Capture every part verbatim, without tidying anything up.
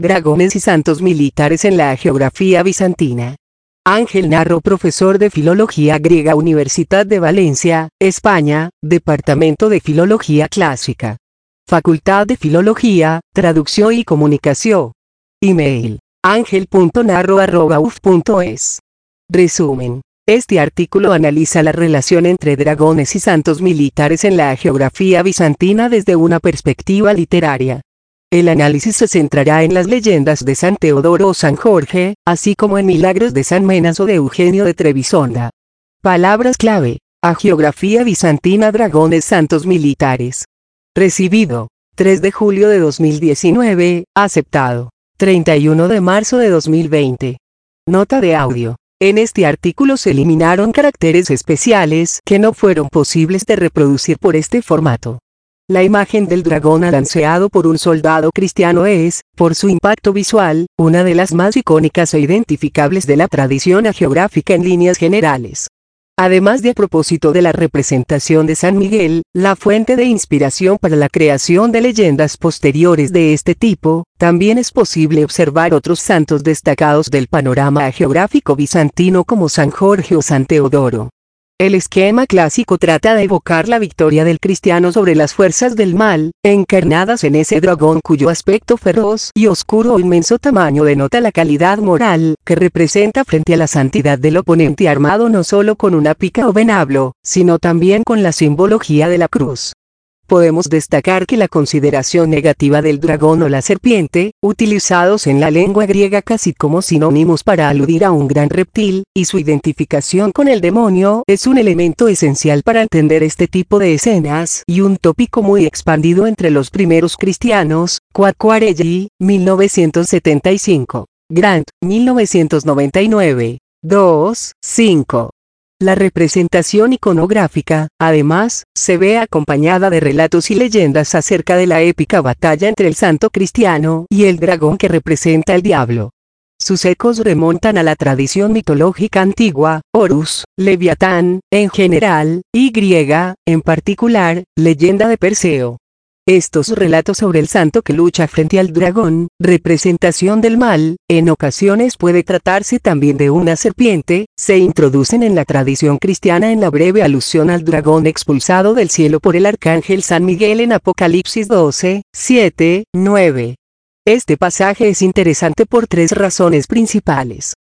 Dragones y santos militares en la geografía bizantina. Ángel Narro, profesor de Filología Griega, Universidad de Valencia, España, Departamento de Filología Clásica. Facultad de Filología, Traducción y Comunicación. Email: angel punto narro arroba u f punto es. Resumen. Este artículo analiza la relación entre dragones y santos militares en la geografía bizantina desde una perspectiva literaria. El análisis se centrará en las leyendas de San Teodoro o San Jorge, así como en milagros de San Menas o de Eugenio de Trebisonda. Palabras clave: hagiografía bizantina, dragones, santos militares. Recibido: tres de julio de dos mil diecinueve, aceptado: treinta y uno de marzo de dos mil veinte. Nota de audio: en este artículo se eliminaron caracteres especiales que no fueron posibles de reproducir por este formato. La imagen del dragón alanceado por un soldado cristiano es, por su impacto visual, una de las más icónicas e identificables de la tradición hagiográfica en líneas generales. Además de a propósito de la representación de San Miguel, la fuente de inspiración para la creación de leyendas posteriores de este tipo, también es posible observar otros santos destacados del panorama hagiográfico bizantino como San Jorge o San Teodoro. El esquema clásico trata de evocar la victoria del cristiano sobre las fuerzas del mal, encarnadas en ese dragón cuyo aspecto feroz y oscuro o inmenso tamaño denota la calidad moral que representa frente a la santidad del oponente, armado no solo con una pica o venablo, sino también con la simbología de la cruz. Podemos destacar que la consideración negativa del dragón o la serpiente, utilizados en la lengua griega casi como sinónimos para aludir a un gran reptil, y su identificación con el demonio, es un elemento esencial para entender este tipo de escenas y un tópico muy expandido entre los primeros cristianos. Quacquarelli, mil novecientos setenta y cinco. Grant, mil novecientos noventa y nueve. dos, cinco. La representación iconográfica, además, se ve acompañada de relatos y leyendas acerca de la épica batalla entre el santo cristiano y el dragón que representa al diablo. Sus ecos remontan a la tradición mitológica antigua, Horus, Leviatán, en general, y griega, en particular, leyenda de Perseo. Estos relatos sobre el santo que lucha frente al dragón, representación del mal, en ocasiones puede tratarse también de una serpiente, se introducen en la tradición cristiana en la breve alusión al dragón expulsado del cielo por el arcángel San Miguel en Apocalipsis doce, siete, nueve. Este pasaje es interesante por tres razones principales.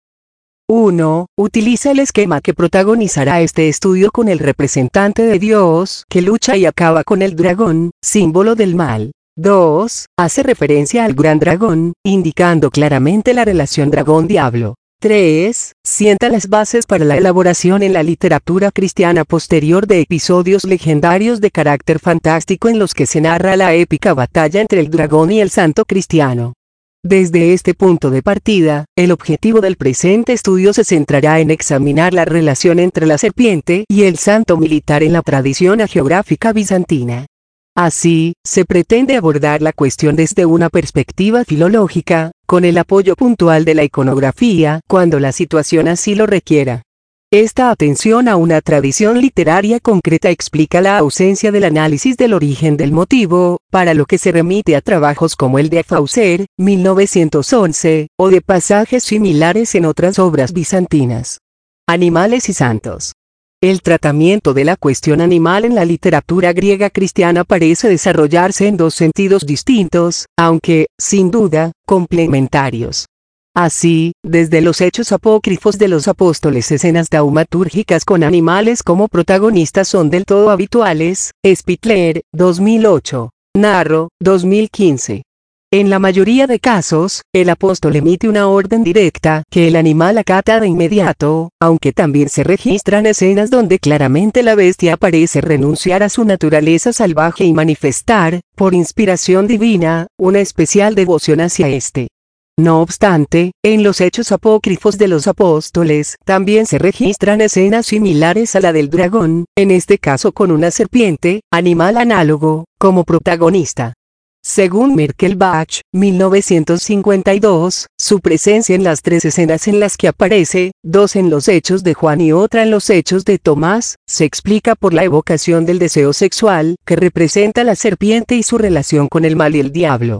uno. Utiliza el esquema que protagonizará este estudio con el representante de Dios que lucha y acaba con el dragón, símbolo del mal. dos. Hace referencia al gran dragón, indicando claramente la relación dragón-diablo. tres. Sienta las bases para la elaboración en la literatura cristiana posterior de episodios legendarios de carácter fantástico en los que se narra la épica batalla entre el dragón y el santo cristiano. Desde este punto de partida, el objetivo del presente estudio se centrará en examinar la relación entre la serpiente y el santo militar en la tradición hagiográfica bizantina. Así, se pretende abordar la cuestión desde una perspectiva filológica, con el apoyo puntual de la iconografía, cuando la situación así lo requiera. Esta atención a una tradición literaria concreta explica la ausencia del análisis del origen del motivo, para lo que se remite a trabajos como el de Faucer, mil novecientos once, o de pasajes similares en otras obras bizantinas. Animales y santos. El tratamiento de la cuestión animal en la literatura griega cristiana parece desarrollarse en dos sentidos distintos, aunque, sin duda, complementarios. Así, desde los hechos apócrifos de los apóstoles, escenas taumatúrgicas con animales como protagonistas son del todo habituales. Spitler, dos mil ocho. Narro, dos mil quince. En la mayoría de casos, el apóstol emite una orden directa que el animal acata de inmediato, aunque también se registran escenas donde claramente la bestia parece renunciar a su naturaleza salvaje y manifestar, por inspiración divina, una especial devoción hacia éste. No obstante, en los hechos apócrifos de los apóstoles también se registran escenas similares a la del dragón, en este caso con una serpiente, animal análogo, como protagonista. Según Merkelbach, mil novecientos cincuenta y dos, su presencia en las tres escenas en las que aparece, dos en los Hechos de Juan y otra en los Hechos de Tomás, se explica por la evocación del deseo sexual que representa la serpiente y su relación con el mal y el diablo.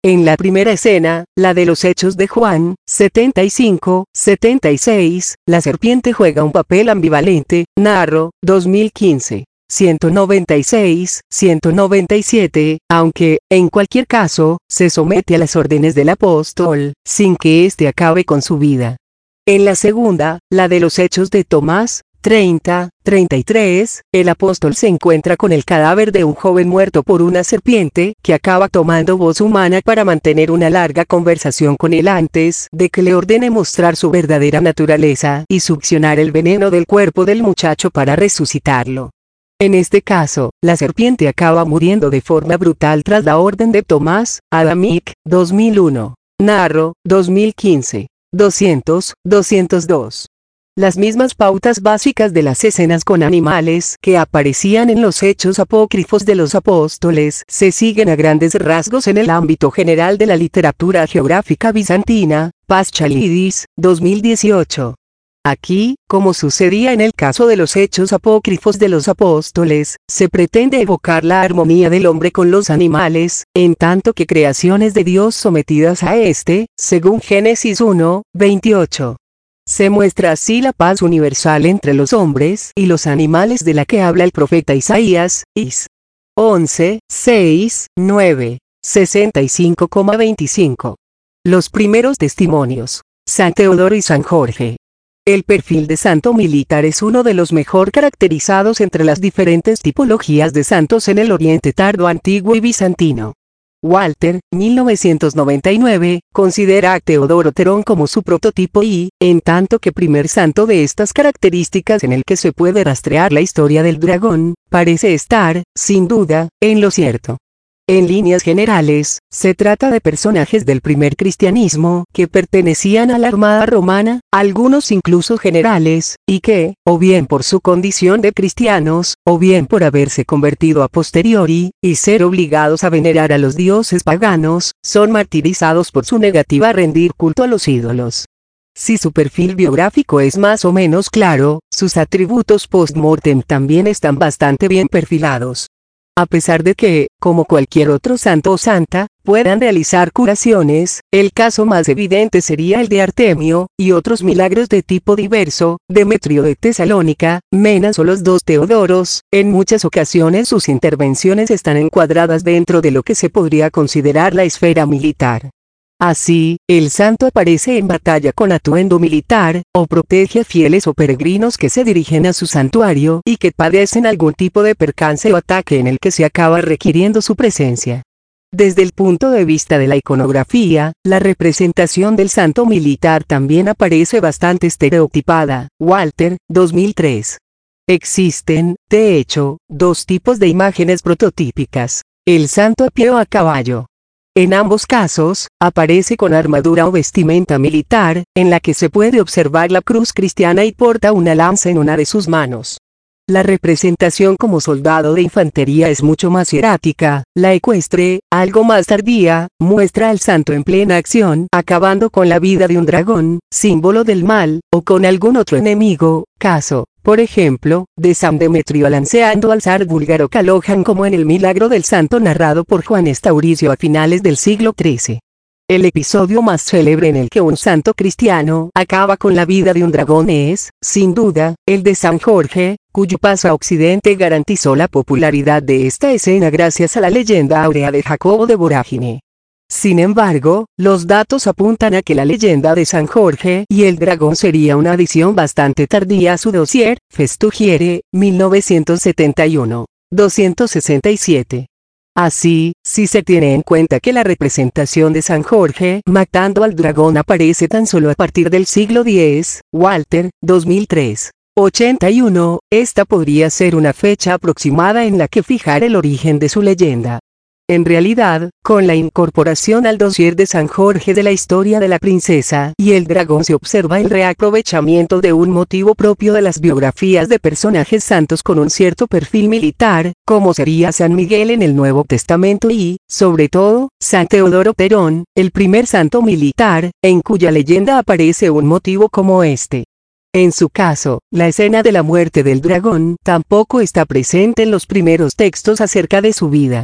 En la primera escena, la de los Hechos de Juan, setenta y cinco, setenta y seis, la serpiente juega un papel ambivalente, narro, dos mil quince. ciento noventa y seis, ciento noventa y siete, aunque, en cualquier caso, se somete a las órdenes del apóstol, sin que éste acabe con su vida. En la segunda, la de los Hechos de Tomás, treinta, treinta y tres, el apóstol se encuentra con el cadáver de un joven muerto por una serpiente, que acaba tomando voz humana para mantener una larga conversación con él antes de que le ordene mostrar su verdadera naturaleza y succionar el veneno del cuerpo del muchacho para resucitarlo. En este caso, la serpiente acaba muriendo de forma brutal tras la orden de Tomás, Adamic, dos mil uno. Narro, dos mil quince. doscientos, doscientos dos. Las mismas pautas básicas de las escenas con animales que aparecían en los hechos apócrifos de los apóstoles se siguen a grandes rasgos en el ámbito general de la literatura geográfica bizantina, Paschalidis, dos mil dieciocho. Aquí, como sucedía en el caso de los hechos apócrifos de los apóstoles, se pretende evocar la armonía del hombre con los animales, en tanto que creaciones de Dios sometidas a éste, según Génesis uno, veintiocho. Se muestra así la paz universal entre los hombres y los animales de la que habla el profeta Isaías, Is. once, seis, nueve, sesenta y cinco, veinticinco. Los primeros testimonios. San Teodoro y San Jorge. El perfil de santo militar es uno de los mejor caracterizados entre las diferentes tipologías de santos en el Oriente tardo antiguo y bizantino. Walter, mil novecientos noventa y nueve, considera a Teodoro Terón como su prototipo y, en tanto que primer santo de estas características en el que se puede rastrear la historia del dragón, parece estar, sin duda, en lo cierto. En líneas generales, se trata de personajes del primer cristianismo que pertenecían a la armada romana, algunos incluso generales, y que, o bien por su condición de cristianos, o bien por haberse convertido a posteriori, y ser obligados a venerar a los dioses paganos, son martirizados por su negativa a rendir culto a los ídolos. Si su perfil biográfico es más o menos claro, sus atributos post-mortem también están bastante bien perfilados. A pesar de que, como cualquier otro santo o santa, puedan realizar curaciones, el caso más evidente sería el de Artemio, y otros milagros de tipo diverso, Demetrio de Tesalónica, Menas o los dos Teodoros, en muchas ocasiones sus intervenciones están encuadradas dentro de lo que se podría considerar la esfera militar. Así, el santo aparece en batalla con atuendo militar, o protege a fieles o peregrinos que se dirigen a su santuario y que padecen algún tipo de percance o ataque en el que se acaba requiriendo su presencia. Desde el punto de vista de la iconografía, la representación del santo militar también aparece bastante estereotipada. Walter, dos mil tres. Existen, de hecho, dos tipos de imágenes prototípicas: el santo a pie o a caballo. En ambos casos, aparece con armadura o vestimenta militar, en la que se puede observar la cruz cristiana y porta una lanza en una de sus manos. La representación como soldado de infantería es mucho más hierática. La ecuestre, algo más tardía, muestra al santo en plena acción, acabando con la vida de un dragón, símbolo del mal, o con algún otro enemigo, caso, por ejemplo, de San Demetrio lanceando al zar búlgaro Kalojan como en el milagro del santo narrado por Juan Estauricio a finales del siglo trece. El episodio más célebre en el que un santo cristiano acaba con la vida de un dragón es, sin duda, el de San Jorge, cuyo paso a Occidente garantizó la popularidad de esta escena gracias a la leyenda áurea de Jacobo de Vorágine. Sin embargo, los datos apuntan a que la leyenda de San Jorge y el dragón sería una adición bastante tardía a su dossier, Festugiere, mil novecientos setenta y uno, doscientos sesenta y siete. Así, si se tiene en cuenta que la representación de San Jorge matando al dragón aparece tan solo a partir del siglo diez, Walter, dos mil tres, ochenta y uno, esta podría ser una fecha aproximada en la que fijar el origen de su leyenda. En realidad, con la incorporación al dossier de San Jorge de la historia de la princesa y el dragón se observa el reaprovechamiento de un motivo propio de las biografías de personajes santos con un cierto perfil militar, como sería San Miguel en el Nuevo Testamento y, sobre todo, San Teodoro Terón, el primer santo militar, en cuya leyenda aparece un motivo como este. En su caso, la escena de la muerte del dragón tampoco está presente en los primeros textos acerca de su vida.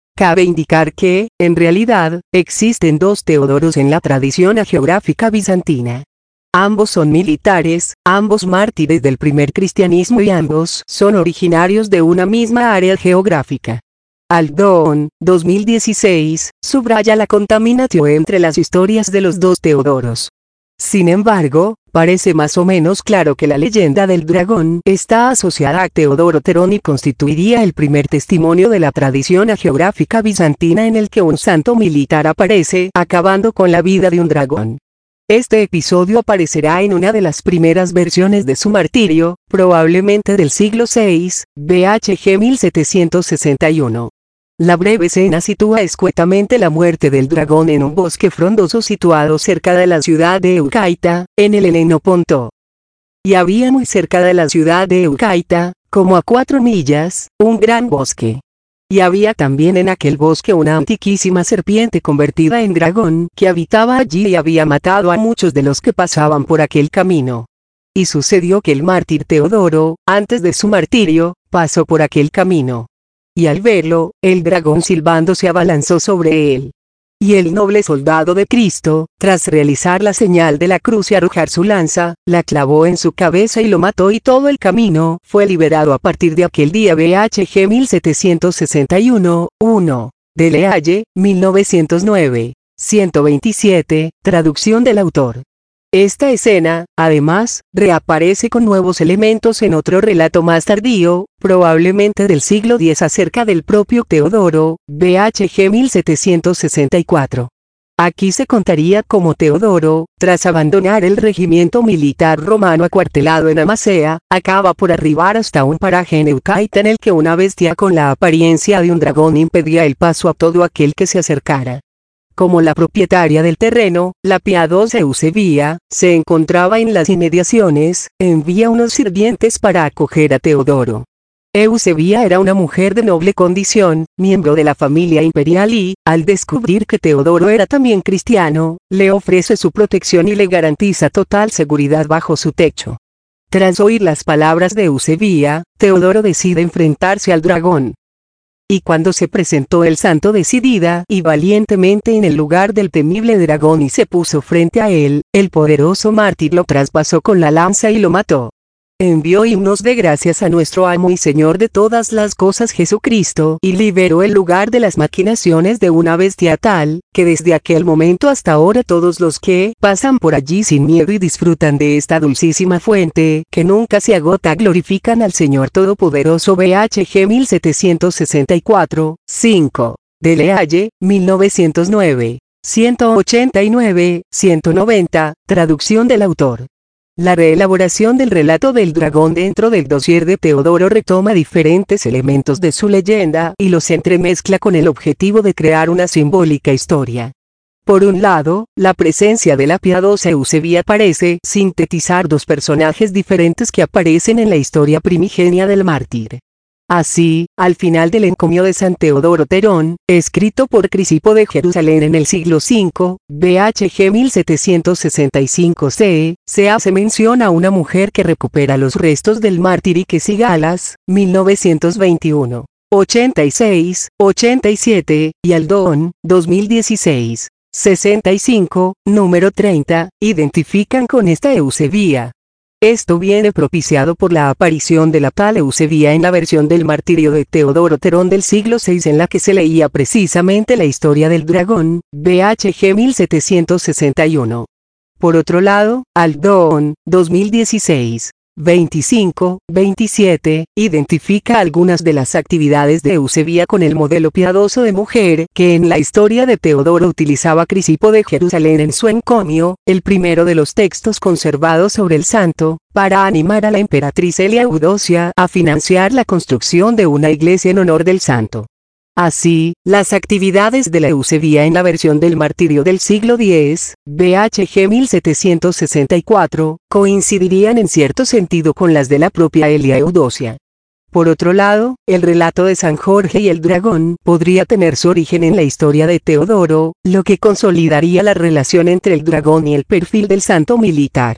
Cabe indicar que, en realidad, existen dos Teodoros en la tradición hagiográfica bizantina. Ambos son militares, ambos mártires del primer cristianismo y ambos son originarios de una misma área geográfica. Aldón, dos mil dieciséis, subraya la contaminación entre las historias de los dos Teodoros. Sin embargo, parece más o menos claro que la leyenda del dragón está asociada a Teodoro Terón y constituiría el primer testimonio de la tradición hagiográfica bizantina en el que un santo militar aparece acabando con la vida de un dragón. Este episodio aparecerá en una de las primeras versiones de su martirio, probablemente del siglo seis, B H G mil setecientos sesenta y uno. La breve escena sitúa escuetamente la muerte del dragón en un bosque frondoso situado cerca de la ciudad de Eucaita, en el Helenoponto. Y había muy cerca de la ciudad de Eucaita, como a cuatro millas, un gran bosque. Y había también en aquel bosque una antiquísima serpiente convertida en dragón que habitaba allí y había matado a muchos de los que pasaban por aquel camino. Y sucedió que el mártir Teodoro, antes de su martirio, pasó por aquel camino. Y al verlo, el dragón silbando se abalanzó sobre él. Y el noble soldado de Cristo, tras realizar la señal de la cruz y arrojar su lanza, la clavó en su cabeza y lo mató y todo el camino fue liberado a partir de aquel día. B H G mil setecientos sesenta y uno, uno. De Le Haye, mil novecientos nueve. ciento veintisiete, traducción del autor. Esta escena, además, reaparece con nuevos elementos en otro relato más tardío, probablemente del siglo diez acerca del propio Teodoro, B H G mil setecientos sesenta y cuatro. Aquí se contaría cómo Teodoro, tras abandonar el regimiento militar romano acuartelado en Amasea, acaba por arribar hasta un paraje en Eucaita en el que una bestia con la apariencia de un dragón impedía el paso a todo aquel que se acercara. Como la propietaria del terreno, la piadosa Eusebia, se encontraba en las inmediaciones, envía unos sirvientes para acoger a Teodoro. Eusebia era una mujer de noble condición, miembro de la familia imperial y, al descubrir que Teodoro era también cristiano, le ofrece su protección y le garantiza total seguridad bajo su techo. Tras oír las palabras de Eusebia, Teodoro decide enfrentarse al dragón. Y cuando se presentó el santo decidida y valientemente en el lugar del temible dragón y se puso frente a él, el poderoso mártir lo traspasó con la lanza y lo mató. Envió himnos de gracias a nuestro amo y Señor de todas las cosas Jesucristo y liberó el lugar de las maquinaciones de una bestia tal, que desde aquel momento hasta ahora todos los que pasan por allí sin miedo y disfrutan de esta dulcísima fuente, que nunca se agota, glorifican al Señor Todopoderoso. B H G mil setecientos sesenta y cuatro, cinco. De Le Haye, mil novecientos nueve. ciento ochenta y nueve, ciento noventa, traducción del autor. La reelaboración del relato del dragón dentro del dossier de Teodoro retoma diferentes elementos de su leyenda y los entremezcla con el objetivo de crear una simbólica historia. Por un lado, la presencia de la piadosa Eusebia parece sintetizar dos personajes diferentes que aparecen en la historia primigenia del mártir. Así, al final del encomio de San Teodoro Terón, escrito por Crisipo de Jerusalén en el siglo cinco, B H G mil setecientos sesenta y cinco C, se hace mención a una mujer que recupera los restos del mártir y que Sigalas, mil novecientos veintiuno, ochenta y seis, ochenta y siete, y Aldón, dos mil dieciséis, sesenta y cinco, número treinta, identifican con esta Eusebia. Esto viene propiciado por la aparición de la tal Eusebia en la versión del martirio de Teodoro Terón del siglo seis en la que se leía precisamente la historia del dragón, B H G mil setecientos sesenta y uno. Por otro lado, Aldón, dos mil dieciséis, veinticinco, veintisiete, identifica algunas de las actividades de Eusebia con el modelo piadoso de mujer que en la historia de Teodoro utilizaba Crisipo de Jerusalén en su encomio, el primero de los textos conservados sobre el santo, para animar a la emperatriz Elia Eudocia a financiar la construcción de una iglesia en honor del santo. Así, las actividades de la Eusebia en la versión del martirio del siglo diez, B H G mil setecientos sesenta y cuatro, coincidirían en cierto sentido con las de la propia Elia Eudocia. Por otro lado, el relato de San Jorge y el dragón podría tener su origen en la historia de Teodoro, lo que consolidaría la relación entre el dragón y el perfil del santo militar.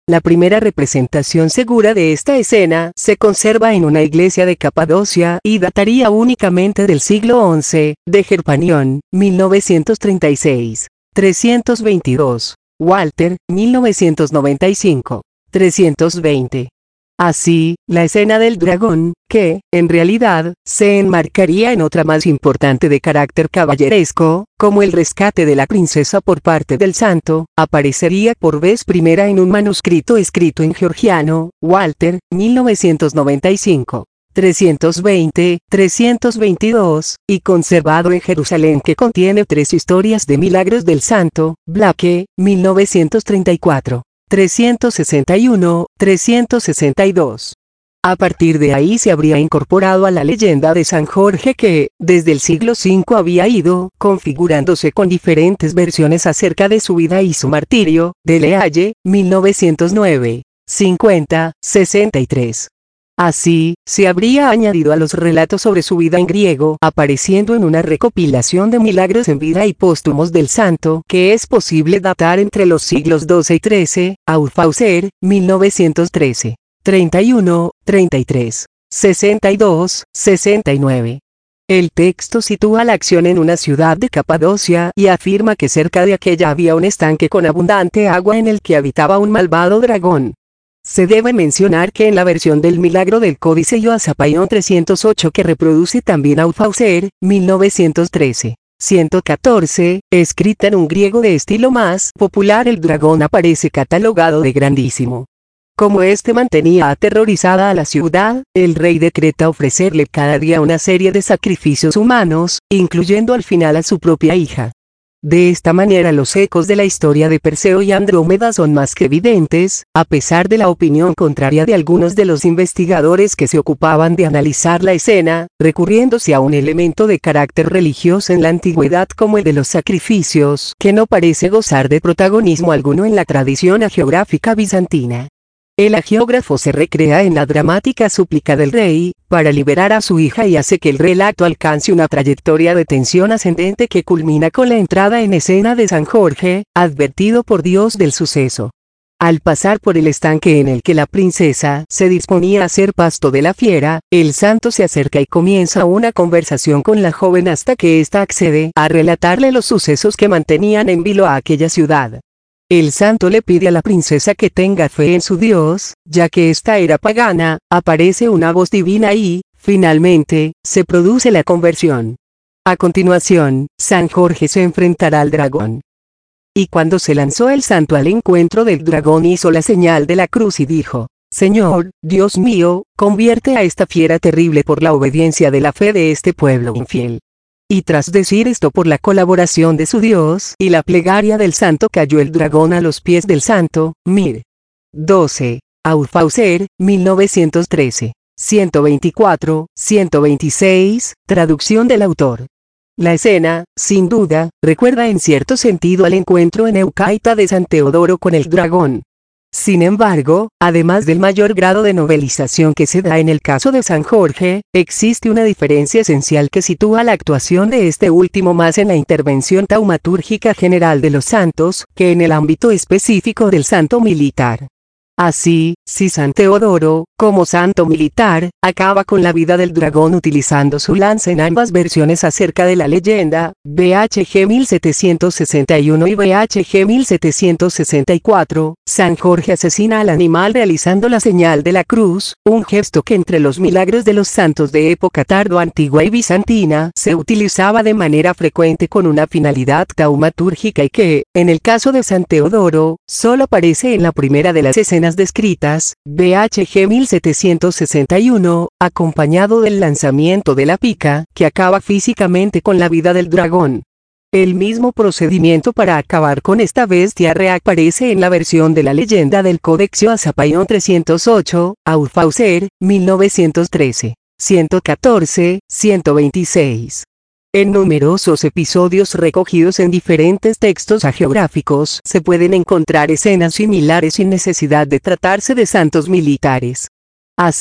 La primera representación segura de esta escena se conserva en una iglesia de Capadocia y dataría únicamente del siglo once, de Gerpanión, mil novecientos treinta y seis. trescientos veintidós. Walter, mil novecientos noventa y cinco. trescientos veinte. Así, la escena del dragón, que, en realidad, se enmarcaría en otra más importante de carácter caballeresco, como el rescate de la princesa por parte del santo, aparecería por vez primera en un manuscrito escrito en georgiano, Walter, mil novecientos noventa y cinco. trescientos veinte, trescientos veintidós, y conservado en Jerusalén, que contiene tres historias de milagros del santo, Blake, mil novecientos treinta y cuatro. trescientos sesenta y uno, trescientos sesenta y dos. A partir de ahí se habría incorporado a la leyenda de San Jorge que, desde el siglo cinco había ido configurándose con diferentes versiones acerca de su vida y su martirio, de Lealle, mil novecientos nueve, cincuenta, sesenta y tres. Así, se habría añadido a los relatos sobre su vida en griego, apareciendo en una recopilación de milagros en vida y póstumos del santo, que es posible datar entre los siglos doce y trece, Aufauser, mil novecientos trece, treinta y uno, treinta y tres, sesenta y dos, sesenta y nueve. El texto sitúa la acción en una ciudad de Capadocia y afirma que cerca de aquella había un estanque con abundante agua en el que habitaba un malvado dragón. Se debe mencionar que en la versión del milagro del Códice Ioasapaion trescientos ocho que reproduce también Aufauser, mil novecientos trece, ciento catorce, escrita en un griego de estilo más popular, el dragón aparece catalogado de grandísimo. Como éste mantenía aterrorizada a la ciudad, el rey decreta ofrecerle cada día una serie de sacrificios humanos, incluyendo al final a su propia hija. De esta manera los ecos de la historia de Perseo y Andrómeda son más que evidentes, a pesar de la opinión contraria de algunos de los investigadores que se ocupaban de analizar la escena, recurriéndose a un elemento de carácter religioso en la antigüedad como el de los sacrificios, que no parece gozar de protagonismo alguno en la tradición hagiográfica bizantina. El hagiógrafo se recrea en la dramática súplica del rey, para liberar a su hija, y hace que el relato alcance una trayectoria de tensión ascendente que culmina con la entrada en escena de San Jorge, advertido por Dios del suceso. Al pasar por el estanque en el que la princesa se disponía a ser pasto de la fiera, el santo se acerca y comienza una conversación con la joven hasta que ésta accede a relatarle los sucesos que mantenían en vilo a aquella ciudad. El santo le pide a la princesa que tenga fe en su Dios, ya que ésta era pagana. Aparece una voz divina y, finalmente, se produce la conversión. A continuación, San Jorge se enfrentará al dragón. Y cuando se lanzó el santo al encuentro del dragón, hizo la señal de la cruz y dijo: Señor, Dios mío, convierte a esta fiera terrible por la obediencia de la fe de este pueblo infiel. Y tras decir esto, por la colaboración de su Dios y la plegaria del santo, cayó el dragón a los pies del santo. Mir. doce. Aufauser, mil novecientos trece. ciento veinticuatro, ciento veintiséis, traducción del autor. La escena, sin duda, recuerda en cierto sentido al encuentro en Eucaita de San Teodoro con el dragón. Sin embargo, además del mayor grado de novelización que se da en el caso de San Jorge, existe una diferencia esencial que sitúa la actuación de este último más en la intervención taumatúrgica general de los santos, que en el ámbito específico del santo militar. Así, si San Teodoro, como santo militar, acaba con la vida del dragón utilizando su lanza en ambas versiones acerca de la leyenda, B H G mil setecientos sesenta y uno y B H G mil setecientos sesenta y cuatro, San Jorge asesina al animal realizando la señal de la cruz, un gesto que entre los milagros de los santos de época tardo-antigua y bizantina se utilizaba de manera frecuente con una finalidad taumatúrgica y que, en el caso de San Teodoro, solo aparece en la primera de las escenas descritas, B H G mil setecientos sesenta y uno, acompañado del lanzamiento de la pica, que acaba físicamente con la vida del dragón. El mismo procedimiento para acabar con esta bestia reaparece en la versión de la leyenda del Codex Ioasapaion trescientos ocho, Aufauser, mil novecientos trece, ciento catorce, ciento veintiséis. En numerosos episodios recogidos en diferentes textos hagiográficos se pueden encontrar escenas similares sin necesidad de tratarse de santos militares. Así,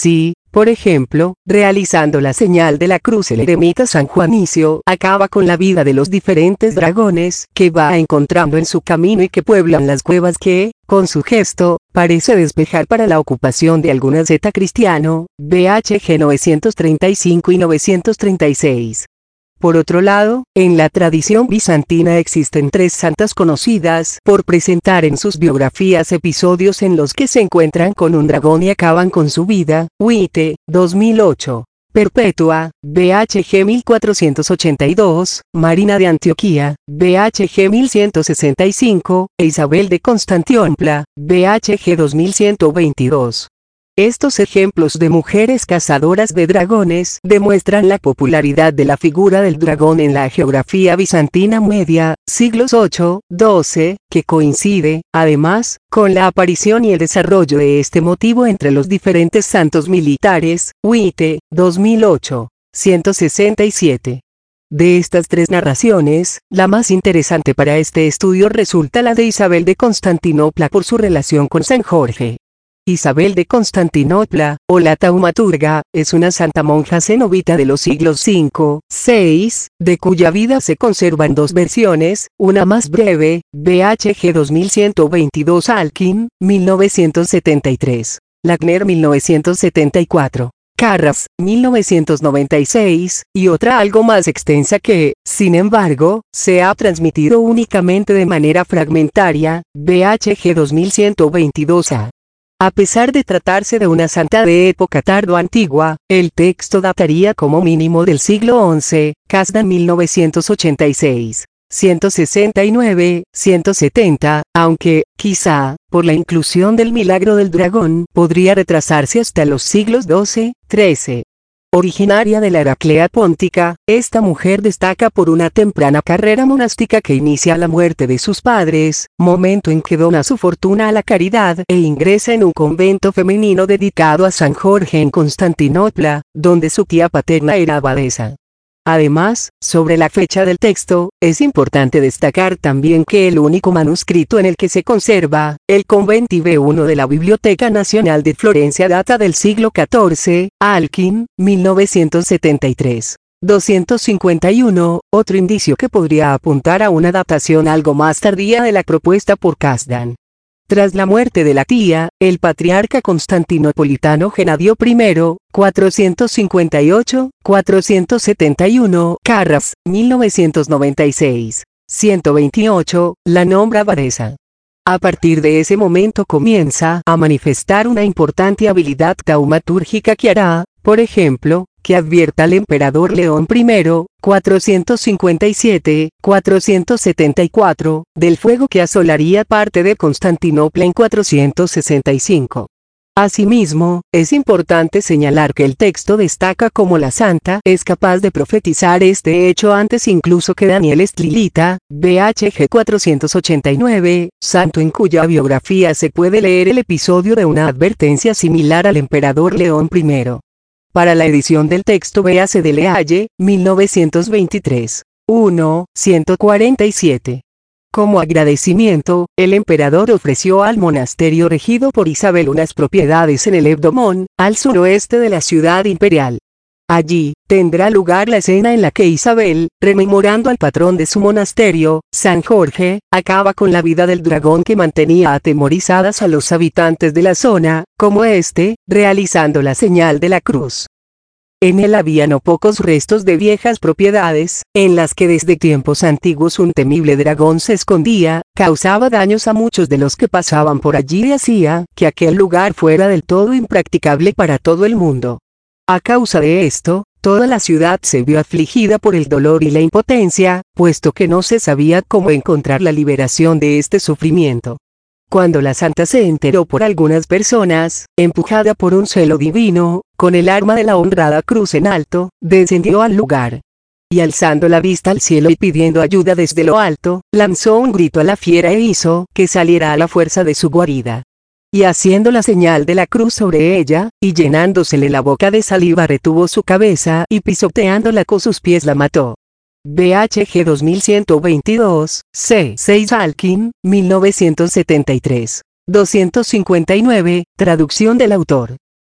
Por ejemplo, realizando la señal de la cruz, el eremita San Juanicio acaba con la vida de los diferentes dragones que va encontrando en su camino y que pueblan las cuevas que, con su gesto, parece despejar para la ocupación de algún asceta cristiano, B H G novecientos treinta y cinco y novecientos treinta y seis. Por otro lado, en la tradición bizantina existen tres santas conocidas por presentar en sus biografías episodios en los que se encuentran con un dragón y acaban con su vida: Huite, dos mil ocho. Perpetua, B H G mil cuatrocientos ochenta y dos, Marina de Antioquía, B H G mil ciento sesenta y cinco, e Isabel de Constantinopla, B H G dos mil ciento veintidós. Estos ejemplos de mujeres cazadoras de dragones demuestran la popularidad de la figura del dragón en la geografía bizantina media, siglos ocho, doce, que coincide, además, con la aparición y el desarrollo de este motivo entre los diferentes santos militares. Huite, dos mil ocho, ciento sesenta y siete. De estas tres narraciones, la más interesante para este estudio resulta la de Isabel de Constantinopla por su relación con San Jorge. Isabel de Constantinopla, o la taumaturga, es una santa monja cenobita de los siglos cinco, seis, de cuya vida se conservan dos versiones, una más breve, B H G dos mil ciento veintidós, Alkin, mil novecientos setenta y tres, Lagner mil novecientos setenta y cuatro, Carras, mil novecientos noventa y seis, y otra algo más extensa que, sin embargo, se ha transmitido únicamente de manera fragmentaria, B H G dos mil ciento veintidós A. A pesar de tratarse de una santa de época tardo-antigua, el texto dataría como mínimo del siglo once, Kasdan mil novecientos ochenta y seis, ciento sesenta y nueve, ciento setenta, aunque, quizá, por la inclusión del milagro del dragón, podría retrasarse hasta los siglos doce, trece. Originaria de la Heraclea Póntica, esta mujer destaca por una temprana carrera monástica que inicia a la muerte de sus padres, momento en que dona su fortuna a la caridad e ingresa en un convento femenino dedicado a San Jorge en Constantinopla, donde su tía paterna era abadesa. Además, sobre la fecha del texto, es importante destacar también que el único manuscrito en el que se conserva, el Conventive uno de la Biblioteca Nacional de Florencia, data del siglo catorce, Alkin, mil novecientos setenta y tres. doscientos cincuenta y uno, otro indicio que podría apuntar a una datación algo más tardía de la propuesta por Kasdan. Tras la muerte de la tía, el patriarca constantinopolitano Genadio I, cuatrocientos cincuenta y ocho a cuatrocientos setenta y uno, Carras, mil novecientos noventa y seis, ciento veintiocho, la nombra abadesa. A partir de ese momento comienza a manifestar una importante habilidad taumatúrgica que hará, por ejemplo, que advierta al emperador León I, cuatrocientos cincuenta y siete a cuatrocientos setenta y cuatro, del fuego que asolaría parte de Constantinopla en cuatrocientos sesenta y cinco. Asimismo, es importante señalar que el texto destaca cómo la santa es capaz de profetizar este hecho antes incluso que Daniel Estlilita, B H G cuatrocientos ochenta y nueve, santo en cuya biografía se puede leer el episodio de una advertencia similar al emperador León I. Para la edición del texto véase de Lealle, mil novecientos veintitrés. uno, ciento cuarenta y siete. Como agradecimiento, el emperador ofreció al monasterio regido por Isabel unas propiedades en el Evdomón, al suroeste de la ciudad imperial. Allí, tendrá lugar la escena en la que Isabel, rememorando al patrón de su monasterio, San Jorge, acaba con la vida del dragón que mantenía atemorizadas a los habitantes de la zona, como este, realizando la señal de la cruz. En él había no pocos restos de viejas propiedades, en las que desde tiempos antiguos un temible dragón se escondía, causaba daños a muchos de los que pasaban por allí y hacía que aquel lugar fuera del todo impracticable para todo el mundo. A causa de esto, toda la ciudad se vio afligida por el dolor y la impotencia, puesto que no se sabía cómo encontrar la liberación de este sufrimiento. Cuando la santa se enteró por algunas personas, empujada por un celo divino, con el arma de la honrada cruz en alto, descendió al lugar. Y alzando la vista al cielo y pidiendo ayuda desde lo alto, lanzó un grito a la fiera e hizo que saliera a la fuerza de su guarida. Y haciendo la señal de la cruz sobre ella, y llenándosele la boca de saliva retuvo su cabeza y pisoteándola con sus pies la mató. B H G dos mil ciento veintidós, C seis Alkin, mil novecientos setenta y tres. doscientos cincuenta y nueve, traducción del autor.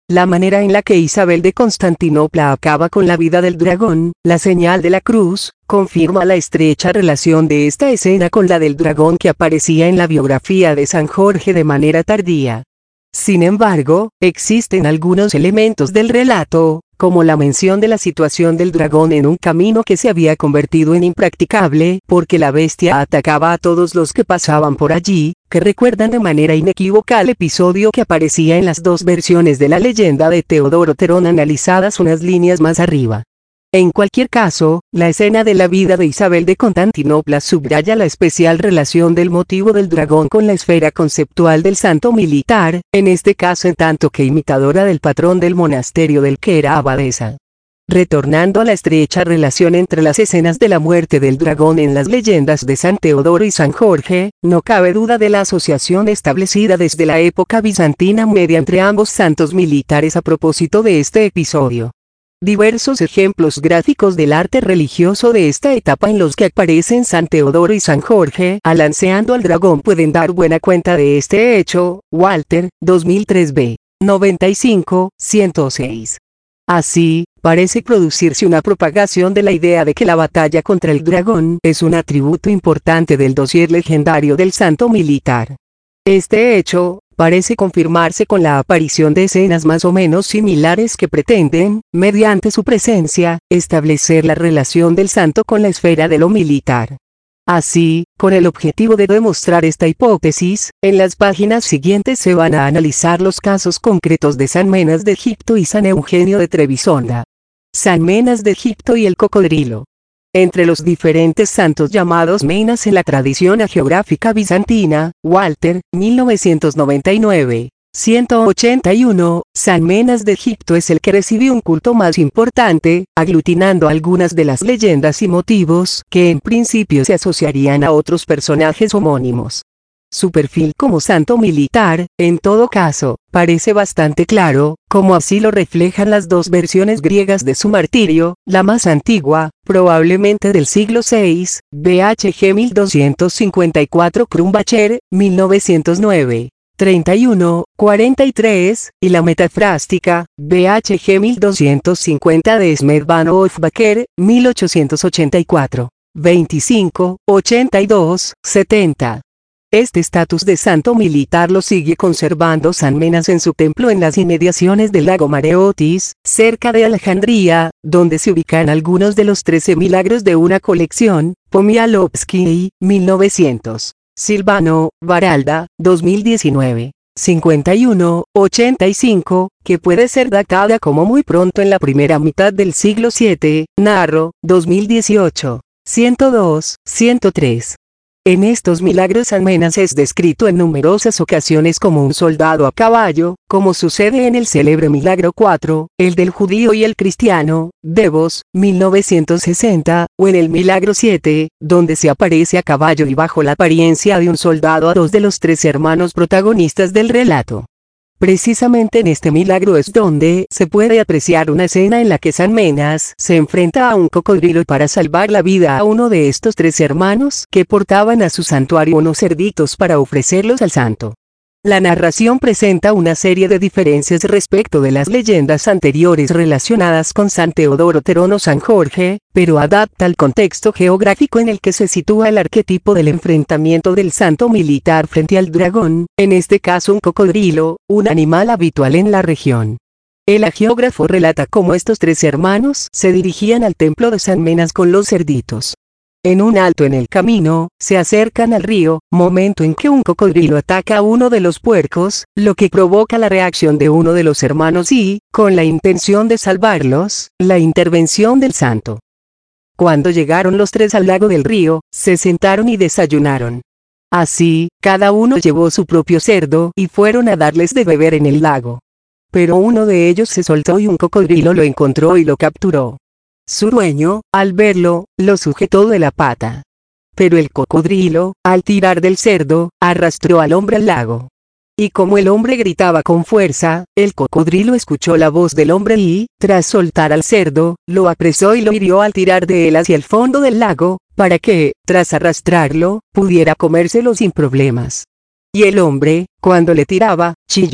La manera en la que Isabel de Constantinopla acaba con la vida del dragón, la señal de la cruz, confirma la estrecha relación de esta escena con la del dragón que aparecía en la biografía de San Jorge de manera tardía. Sin embargo, existen algunos elementos del relato, como la mención de la situación del dragón en un camino que se había convertido en impracticable porque la bestia atacaba a todos los que pasaban por allí, que recuerdan de manera inequívoca el episodio que aparecía en las dos versiones de la leyenda de Teodoro Terón analizadas unas líneas más arriba. En cualquier caso, la escena de la vida de Isabel de Constantinopla subraya la especial relación del motivo del dragón con la esfera conceptual del santo militar, en este caso en tanto que imitadora del patrón del monasterio del que era abadesa. Retornando a la estrecha relación entre las escenas de la muerte del dragón en las leyendas de San Teodoro y San Jorge, no cabe duda de la asociación establecida desde la época bizantina media entre ambos santos militares a propósito de este episodio. Diversos ejemplos gráficos del arte religioso de esta etapa en los que aparecen San Teodoro y San Jorge alanceando al dragón pueden dar buena cuenta de este hecho. Walter, dos mil tres b. noventa y cinco, ciento seis. Así, parece producirse una propagación de la idea de que la batalla contra el dragón es un atributo importante del dossier legendario del santo militar. Este hecho parece confirmarse con la aparición de escenas más o menos similares que pretenden, mediante su presencia, establecer la relación del santo con la esfera de lo militar. Así, con el objetivo de demostrar esta hipótesis, en las páginas siguientes se van a analizar los casos concretos de San Menas de Egipto y San Eugenio de Trebisonda. San Menas de Egipto y el cocodrilo. Entre los diferentes santos llamados Menas en la tradición hagiográfica bizantina, Walter, mil novecientos noventa y nueve, ciento ochenta y uno, San Menas de Egipto es el que recibió un culto más importante, aglutinando algunas de las leyendas y motivos que en principio se asociarían a otros personajes homónimos. Su perfil como santo militar, en todo caso, parece bastante claro, como así lo reflejan las dos versiones griegas de su martirio, la más antigua, probablemente del siglo seis, B H G mil doscientos cincuenta y cuatro Krumbacher, mil novecientos nueve, treinta y uno, cuarenta y tres, y la metafrástica, B H G mil doscientos cincuenta de Smed van Hofbacher, mil ochocientos ochenta y cuatro, veinticinco, ochenta y dos, setenta. Este estatus de santo militar lo sigue conservando San Menas en su templo en las inmediaciones del lago Mareotis, cerca de Alejandría, donde se ubican algunos de los trece milagros de una colección, Pomialovsky, mil novecientos, Silvano, Baralda, dos mil diecinueve, cincuenta y uno, ochenta y cinco, que puede ser datada como muy pronto en la primera mitad del siglo siete, Narro, dos mil dieciocho, ciento dos, ciento tres. En estos milagros San Menas es descrito en numerosas ocasiones como un soldado a caballo, como sucede en el célebre milagro cuatro, el del judío y el cristiano, Devos, mil novecientos sesenta, o en el milagro siete, donde se aparece a caballo y bajo la apariencia de un soldado a dos de los tres hermanos protagonistas del relato. Precisamente en este milagro es donde se puede apreciar una escena en la que San Menas se enfrenta a un cocodrilo para salvar la vida a uno de estos tres hermanos que portaban a su santuario unos cerditos para ofrecerlos al santo. La narración presenta una serie de diferencias respecto de las leyendas anteriores relacionadas con San Teodoro Terón o San Jorge, pero adapta al contexto geográfico en el que se sitúa el arquetipo del enfrentamiento del santo militar frente al dragón, en este caso un cocodrilo, un animal habitual en la región. El hagiógrafo relata cómo estos tres hermanos se dirigían al templo de San Menas con los cerditos. En un alto en el camino, se acercan al río, momento en que un cocodrilo ataca a uno de los puercos, lo que provoca la reacción de uno de los hermanos y, con la intención de salvarlos, la intervención del santo. Cuando llegaron los tres al lago del río, se sentaron y desayunaron. Así, cada uno llevó su propio cerdo y fueron a darles de beber en el lago. Pero uno de ellos se soltó y un cocodrilo lo encontró y lo capturó. Su dueño, al verlo, lo sujetó de la pata. Pero el cocodrilo, al tirar del cerdo, arrastró al hombre al lago. Y como el hombre gritaba con fuerza, el cocodrilo escuchó la voz del hombre y, tras soltar al cerdo, lo apresó y lo hirió al tirar de él hacia el fondo del lago, para que, tras arrastrarlo, pudiera comérselo sin problemas. Y el hombre, cuando le tiraba, chilló.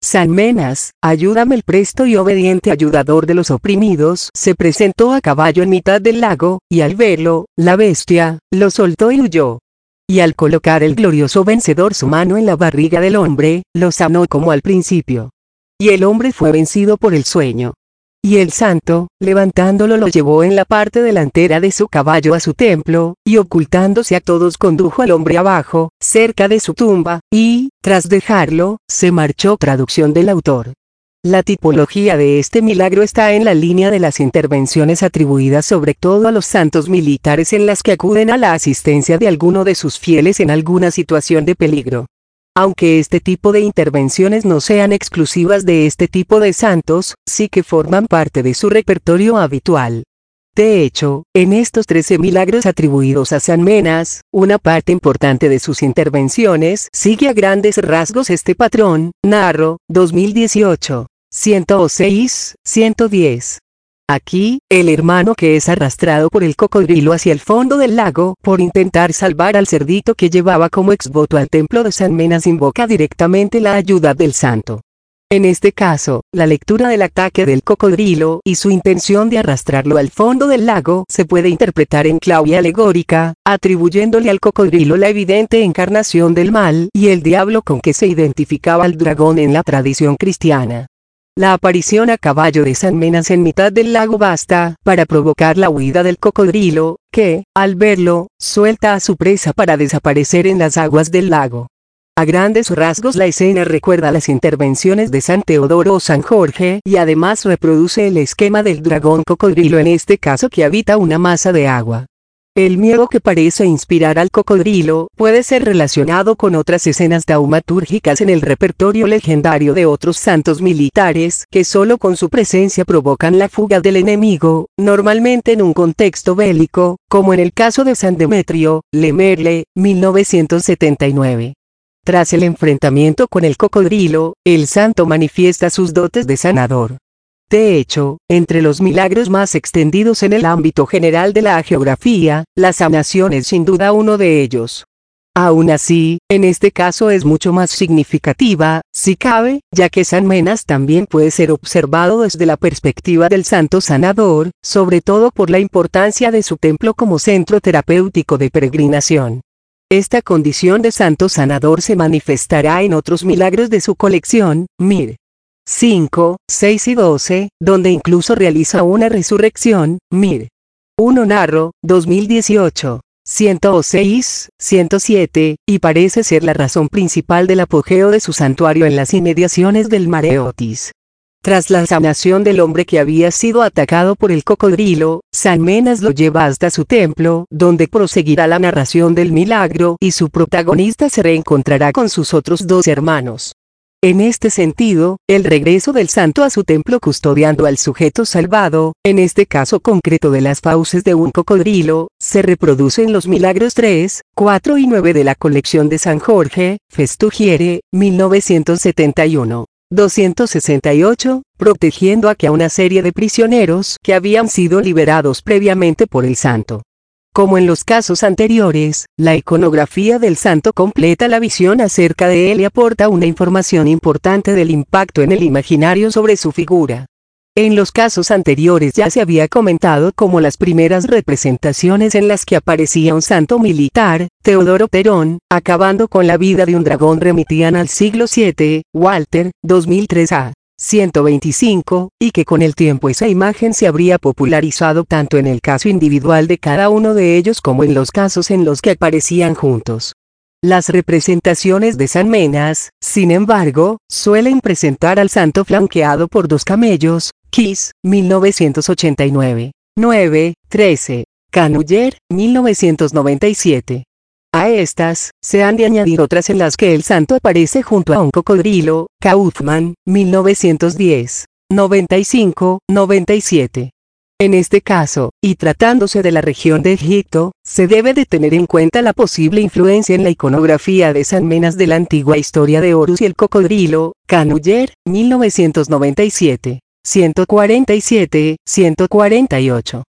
San Menas, ayúdame el presto y obediente ayudador de los oprimidos, se presentó a caballo en mitad del lago, y al verlo, la bestia, lo soltó y huyó. Y al colocar el glorioso vencedor su mano en la barriga del hombre, lo sanó como al principio. Y el hombre fue vencido por el sueño. Y el santo, levantándolo lo llevó en la parte delantera de su caballo a su templo, y ocultándose a todos condujo al hombre abajo, cerca de su tumba, y, tras dejarlo, se marchó. Traducción del autor. La tipología de este milagro está en la línea de las intervenciones atribuidas sobre todo a los santos militares en las que acuden a la asistencia de alguno de sus fieles en alguna situación de peligro. Aunque este tipo de intervenciones no sean exclusivas de este tipo de santos, sí que forman parte de su repertorio habitual. De hecho, en estos trece milagros atribuidos a San Menas, una parte importante de sus intervenciones sigue a grandes rasgos este patrón. Narro, dos mil dieciocho, ciento seis, ciento diez. Aquí, el hermano que es arrastrado por el cocodrilo hacia el fondo del lago por intentar salvar al cerdito que llevaba como exvoto al templo de San Menas invoca directamente la ayuda del santo. En este caso, la lectura del ataque del cocodrilo y su intención de arrastrarlo al fondo del lago se puede interpretar en clave alegórica, atribuyéndole al cocodrilo la evidente encarnación del mal y el diablo con que se identificaba al dragón en la tradición cristiana. La aparición a caballo de San Menas en mitad del lago basta para provocar la huida del cocodrilo, que, al verlo, suelta a su presa para desaparecer en las aguas del lago. A grandes rasgos la escena recuerda las intervenciones de San Teodoro o San Jorge y además reproduce el esquema del dragón cocodrilo en este caso que habita una masa de agua. El miedo que parece inspirar al cocodrilo puede ser relacionado con otras escenas taumatúrgicas en el repertorio legendario de otros santos militares que solo con su presencia provocan la fuga del enemigo, normalmente en un contexto bélico, como en el caso de San Demetrio, Le Merle, mil novecientos setenta y nueve. Tras el enfrentamiento con el cocodrilo, el santo manifiesta sus dotes de sanador. De hecho, entre los milagros más extendidos en el ámbito general de la hagiografía, la sanación es sin duda uno de ellos. Aún así, en este caso es mucho más significativa, si cabe, ya que San Menas también puede ser observado desde la perspectiva del santo sanador, sobre todo por la importancia de su templo como centro terapéutico de peregrinación. Esta condición de santo sanador se manifestará en otros milagros de su colección, mir. cinco, seis y doce, donde incluso realiza una resurrección, mir. uno Narro, dos mil dieciocho, ciento seis, ciento siete, y parece ser la razón principal del apogeo de su santuario en las inmediaciones del Mare Otis. Tras la sanación del hombre que había sido atacado por el cocodrilo, San Menas lo lleva hasta su templo, donde proseguirá la narración del milagro y su protagonista se reencontrará con sus otros dos hermanos. En este sentido, el regreso del santo a su templo custodiando al sujeto salvado, en este caso concreto de las fauces de un cocodrilo, se reproduce en los milagros tres, cuatro y nueve de la colección de San Jorge, Festugiere, mil novecientos setenta y uno. doscientos sesenta y ocho, protegiendo a que a una serie de prisioneros que habían sido liberados previamente por el santo. Como en los casos anteriores, la iconografía del santo completa la visión acerca de él y aporta una información importante del impacto en el imaginario sobre su figura. En los casos anteriores ya se había comentado cómo las primeras representaciones en las que aparecía un santo militar, Teodoro Perón, acabando con la vida de un dragón remitían al siglo siete, Walter, dos mil tres a ciento veinticinco, y que con el tiempo esa imagen se habría popularizado tanto en el caso individual de cada uno de ellos como en los casos en los que aparecían juntos. Las representaciones de San Menas, sin embargo, suelen presentar al santo flanqueado por dos camellos, Kiss, mil novecientos ochenta y nueve, nueve, trece, Canuller, mil novecientos noventa y siete. A estas, se han de añadir otras en las que el santo aparece junto a un cocodrilo, Kaufman, mil novecientos diez, noventa y cinco, noventa y siete. En este caso, y tratándose de la región de Egipto, se debe de tener en cuenta la posible influencia en la iconografía de San Menas de la antigua historia de Horus y el cocodrilo, Canuller, mil novecientos noventa y siete, ciento cuarenta y siete, ciento cuarenta y ocho.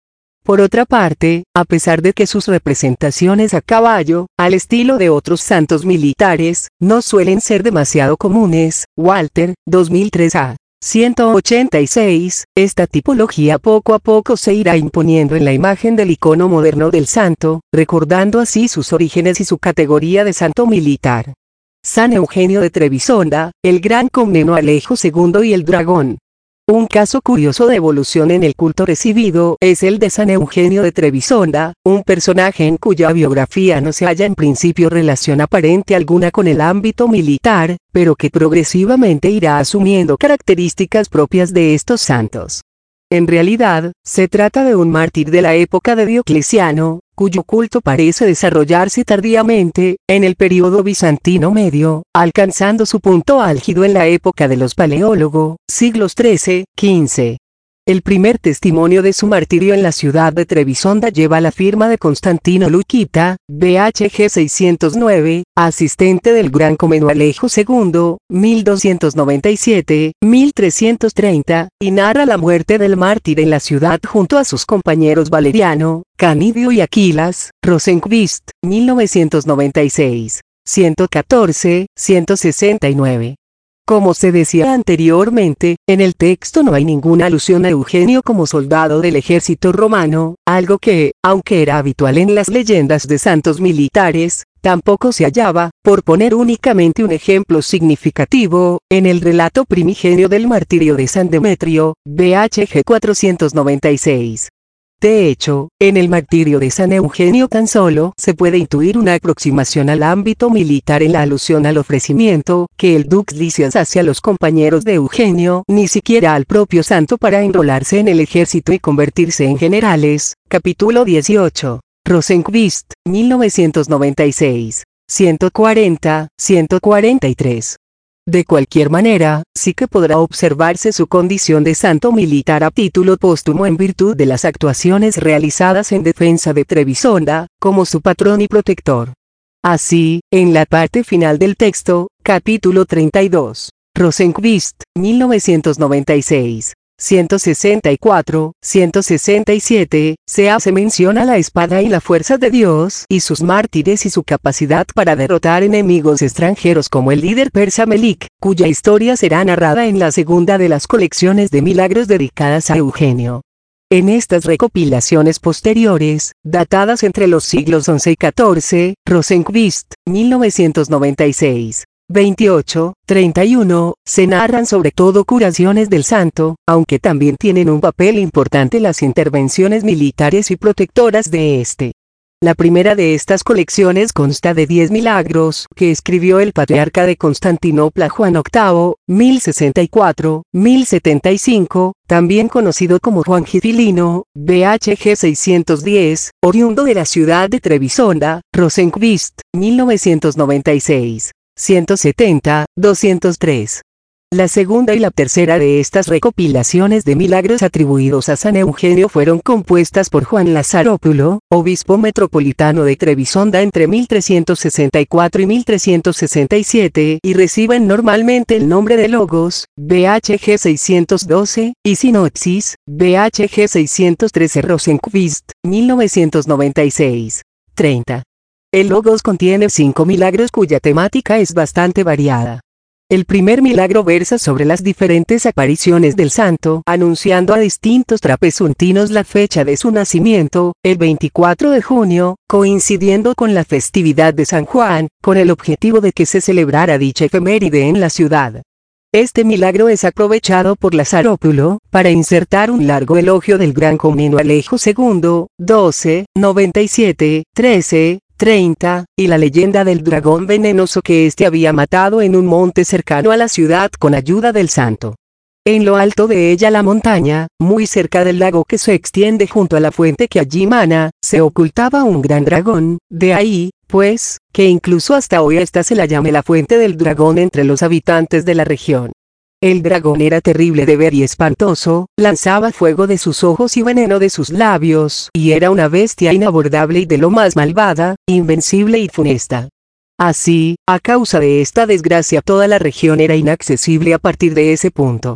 Por otra parte, a pesar de que sus representaciones a caballo, al estilo de otros santos militares, no suelen ser demasiado comunes, Walter, dos mil tres a ciento ochenta y seis, esta tipología poco a poco se irá imponiendo en la imagen del icono moderno del santo, recordando así sus orígenes y su categoría de santo militar. San Eugenio de Trebisonda, el gran comneno Alejo segundo y el dragón. Un caso curioso de evolución en el culto recibido es el de San Eugenio de Trebisonda, un personaje en cuya biografía no se halla en principio relación aparente alguna con el ámbito militar, pero que progresivamente irá asumiendo características propias de estos santos. En realidad, se trata de un mártir de la época de Diocleciano, cuyo culto parece desarrollarse tardíamente, en el período bizantino medio, alcanzando su punto álgido en la época de los Paleólogo, siglos trece, quince. El primer testimonio de su martirio en la ciudad de Trebisonda lleva la firma de Constantino Luquita, B H G seiscientos nueve, asistente del gran comneno Alejo segundo, mil doscientos noventa y siete a mil trescientos treinta, y narra la muerte del mártir en la ciudad junto a sus compañeros Valeriano, Canidio y Aquilas, Rosenqvist, mil novecientos noventa y seis, ciento catorce, ciento sesenta y nueve. Como se decía anteriormente, en el texto no hay ninguna alusión a Eugenio como soldado del ejército romano, algo que, aunque era habitual en las leyendas de santos militares, tampoco se hallaba, por poner únicamente un ejemplo significativo, en el relato primigenio del martirio de San Demetrio, B H G cuatrocientos noventa y seis. De hecho, en el martirio de San Eugenio tan solo se puede intuir una aproximación al ámbito militar en la alusión al ofrecimiento que el Dux Licias hace a los compañeros de Eugenio, ni siquiera al propio santo para enrolarse en el ejército y convertirse en generales. Capítulo dieciocho. Rosenqvist, mil novecientos noventa y seis, ciento cuarenta, ciento cuarenta y tres. De cualquier manera, sí que podrá observarse su condición de santo militar a título póstumo en virtud de las actuaciones realizadas en defensa de Trebisonda, como su patrón y protector. Así, en la parte final del texto, capítulo treinta y dos, Rosenqvist, mil novecientos noventa y seis, ciento sesenta y cuatro, ciento sesenta y siete, se hace mención a la espada y la fuerza de Dios y sus mártires y su capacidad para derrotar enemigos extranjeros como el líder persa Melik, cuya historia será narrada en la segunda de las colecciones de milagros dedicadas a Eugenio. En estas recopilaciones posteriores, datadas entre los siglos once y catorce, Rosenqvist, mil novecientos noventa y seis, veintiocho, treinta y uno, se narran sobre todo curaciones del santo, aunque también tienen un papel importante las intervenciones militares y protectoras de este. La primera de estas colecciones consta de diez milagros que escribió el patriarca de Constantinopla Juan octavo, mil sesenta y cuatro a mil setenta y cinco, también conocido como Juan Gifilino, B H G seiscientos diez, oriundo de la ciudad de Trebisonda, Rosenqvist, mil novecientos noventa y seis. ciento setenta, doscientos tres. La segunda y la tercera de estas recopilaciones de milagros atribuidos a San Eugenio fueron compuestas por Juan Lazarópulo, obispo metropolitano de Trebisonda entre mil trescientos sesenta y cuatro y mil trescientos sesenta y siete y reciben normalmente el nombre de Logos, B H G seiscientos doce, y Sinopsis, B H G seiscientos trece. Rosenqvist, mil novecientos noventa y seis, treinta. El Logos contiene cinco milagros cuya temática es bastante variada. El primer milagro versa sobre las diferentes apariciones del santo, anunciando a distintos trapesuntinos la fecha de su nacimiento, el veinticuatro de junio, coincidiendo con la festividad de San Juan, con el objetivo de que se celebrara dicha efeméride en la ciudad. Este milagro es aprovechado por Lazarópulo, para insertar un largo elogio del gran comneno Alejo segundo, doce, noventa y siete, trece, treinta, y la leyenda del dragón venenoso que éste había matado en un monte cercano a la ciudad con ayuda del santo. En lo alto de ella la montaña, muy cerca del lago que se extiende junto a la fuente que allí mana, se ocultaba un gran dragón, de ahí, pues, que incluso hasta hoy esta se la llame la fuente del dragón entre los habitantes de la región. El dragón era terrible de ver y espantoso, lanzaba fuego de sus ojos y veneno de sus labios, y era una bestia inabordable y de lo más malvada, invencible y funesta. Así, a causa de esta desgracia toda la región era inaccesible a partir de ese punto.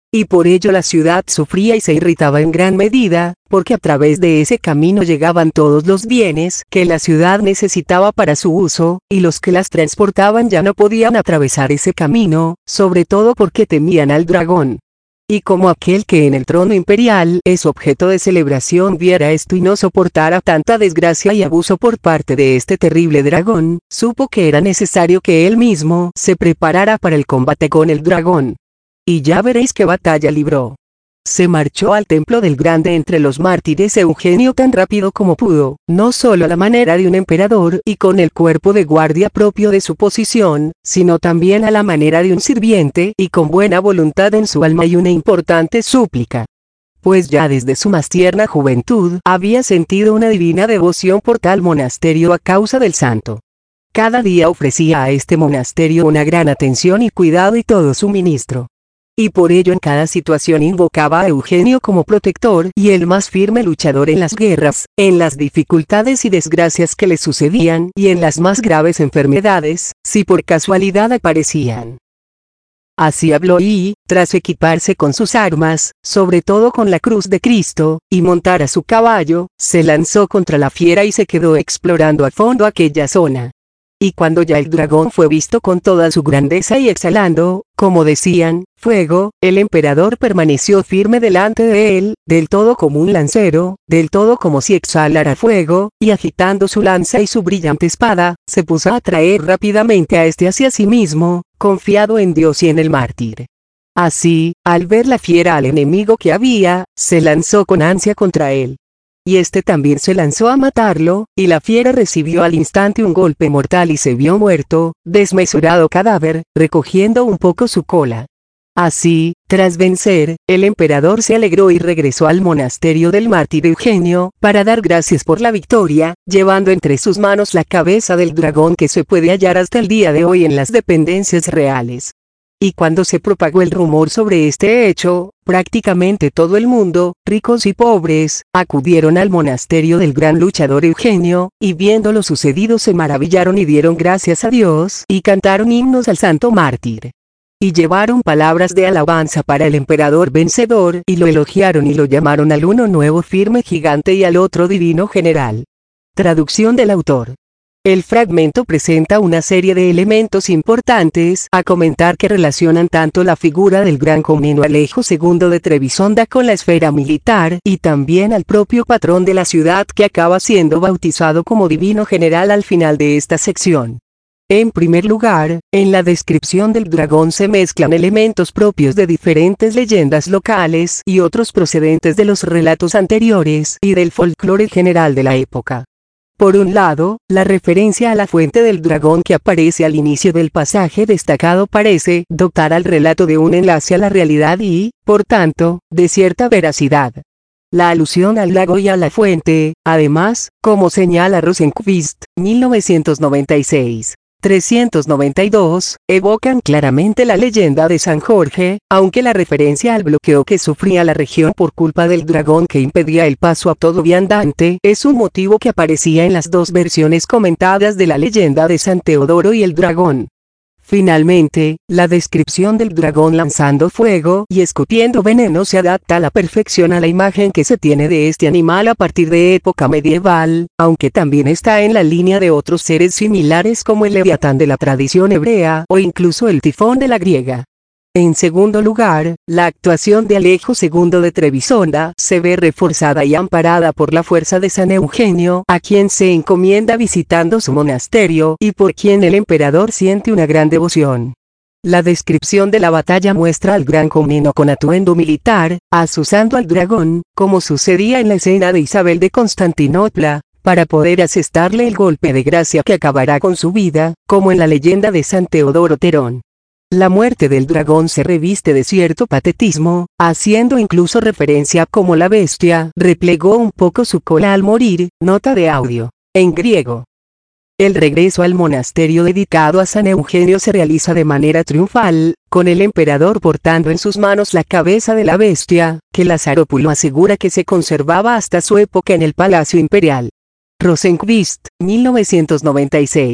Y por ello la ciudad sufría y se irritaba en gran medida, porque a través de ese camino llegaban todos los bienes que la ciudad necesitaba para su uso, y los que las transportaban ya no podían atravesar ese camino, sobre todo porque temían al dragón. Y como aquel que en el trono imperial es objeto de celebración viera esto y no soportara tanta desgracia y abuso por parte de este terrible dragón, supo que era necesario que él mismo se preparara para el combate con el dragón. Y ya veréis qué batalla libró. Se marchó al templo del grande entre los mártires Eugenio tan rápido como pudo, no solo a la manera de un emperador y con el cuerpo de guardia propio de su posición, sino también a la manera de un sirviente y con buena voluntad en su alma y una importante súplica. Pues ya desde su más tierna juventud había sentido una divina devoción por tal monasterio a causa del santo. Cada día ofrecía a este monasterio una gran atención y cuidado y todo suministro. Y por ello en cada situación invocaba a Eugenio como protector y el más firme luchador en las guerras, en las dificultades y desgracias que le sucedían y en las más graves enfermedades, si por casualidad aparecían. Así habló y, tras equiparse con sus armas, sobre todo con la cruz de Cristo, y montar a su caballo, se lanzó contra la fiera y se quedó explorando a fondo aquella zona. Y cuando ya el dragón fue visto con toda su grandeza y exhalando, como decían, fuego, el emperador permaneció firme delante de él, del todo como un lancero, del todo como si exhalara fuego, y agitando su lanza y su brillante espada, se puso a atraer rápidamente a este hacia sí mismo, confiado en Dios y en el mártir. Así, al ver la fiera al enemigo que había, se lanzó con ansia contra él. Y este también se lanzó a matarlo, y la fiera recibió al instante un golpe mortal y se vio muerto, desmesurado cadáver, recogiendo un poco su cola. Así, tras vencer, el emperador se alegró y regresó al monasterio del mártir Eugenio, para dar gracias por la victoria, llevando entre sus manos la cabeza del dragón que se puede hallar hasta el día de hoy en las dependencias reales. Y cuando se propagó el rumor sobre este hecho, prácticamente todo el mundo, ricos y pobres, acudieron al monasterio del gran luchador Eugenio, y viendo lo sucedido se maravillaron y dieron gracias a Dios, y cantaron himnos al santo mártir. Y llevaron palabras de alabanza para el emperador vencedor, y lo elogiaron y lo llamaron al uno nuevo firme gigante y al otro divino general. Traducción del autor. El fragmento presenta una serie de elementos importantes a comentar que relacionan tanto la figura del gran comneno Alejo segundo de Trebisonda con la esfera militar y también al propio patrón de la ciudad que acaba siendo bautizado como divino general al final de esta sección. En primer lugar, en la descripción del dragón se mezclan elementos propios de diferentes leyendas locales y otros procedentes de los relatos anteriores y del folclore general de la época. Por un lado, la referencia a la fuente del dragón que aparece al inicio del pasaje destacado parece dotar al relato de un enlace a la realidad y, por tanto, de cierta veracidad. La alusión al lago y a la fuente, además, como señala Rosenqvist, mil novecientos noventa y seis. trescientos noventa y dos, evocan claramente la leyenda de San Jorge, aunque la referencia al bloqueo que sufría la región por culpa del dragón que impedía el paso a todo viandante es un motivo que aparecía en las dos versiones comentadas de la leyenda de San Teodoro y el dragón. Finalmente, la descripción del dragón lanzando fuego y escupiendo veneno se adapta a la perfección a la imagen que se tiene de este animal a partir de época medieval, aunque también está en la línea de otros seres similares como el leviatán de la tradición hebrea o incluso el tifón de la griega. En segundo lugar, la actuación de Alejo segundo de Trebisonda se ve reforzada y amparada por la fuerza de San Eugenio, a quien se encomienda visitando su monasterio y por quien el emperador siente una gran devoción. La descripción de la batalla muestra al gran comneno con atuendo militar, azuzando al dragón, como sucedía en la escena de Isabel de Constantinopla, para poder asestarle el golpe de gracia que acabará con su vida, como en la leyenda de San Teodoro Terón. La muerte del dragón se reviste de cierto patetismo, haciendo incluso referencia a cómo la bestia replegó un poco su cola al morir, nota de audio, en griego. El regreso al monasterio dedicado a San Eugenio se realiza de manera triunfal, con el emperador portando en sus manos la cabeza de la bestia, que Lazarópulo asegura que se conservaba hasta su época en el Palacio Imperial. Rosenqvist, mil novecientos noventa y seis.